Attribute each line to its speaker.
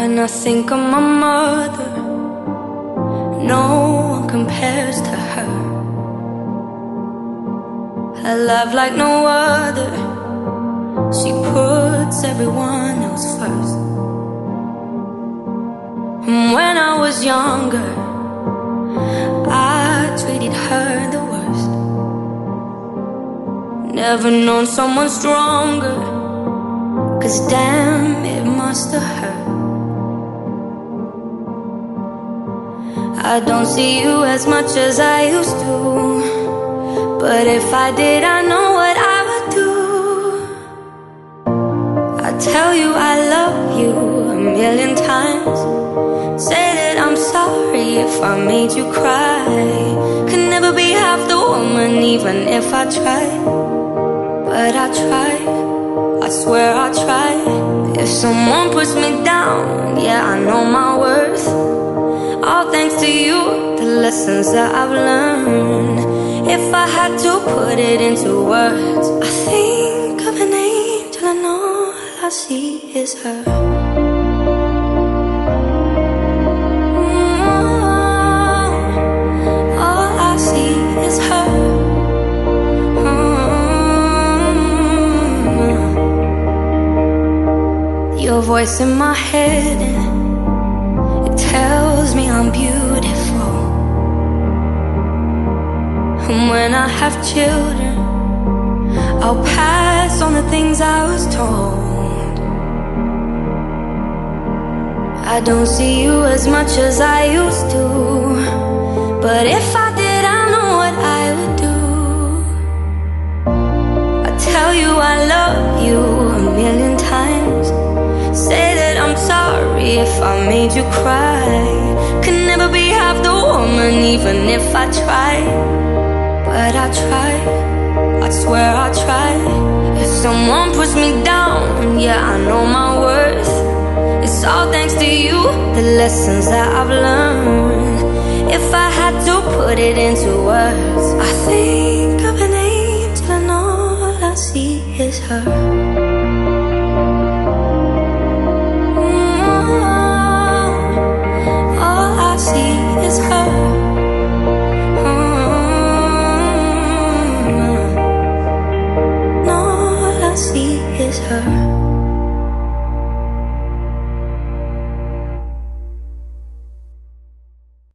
Speaker 1: When I think of my mother, no one compares to her. Her love like no other, she puts everyone else first. And when I was younger, I treated her the worst. Never known someone stronger, 'cause damn, it must have hurt. I don't see you as much as I used to, but if I did, I know what I would do. I'd tell you I love you a million times, say that I'm sorry if I made you cry. Could never be half the woman even if I tried, but I tried, I swear I tried. If someone puts me down, yeah, I know my worth. All thanks to you, the lessons that I've learned. If I had to put it into words, I think of an angel and all I see is her. All I see is her. Your voice in my head, it tells me I'm beautiful. And when I have children, I'll pass on the things I was told. I don't see you as much as I used to, but if I did, I know what I would do. I tell you I love you a million times, say that I'm sorry if I made you cry. Could never be half the woman even if I tried, but I tried, I swear I tried. If someone puts me down, yeah, I know my worth. It's all thanks to you, the lessons that I've learned. If I had to put it into words, I think of an angel and all I see is her.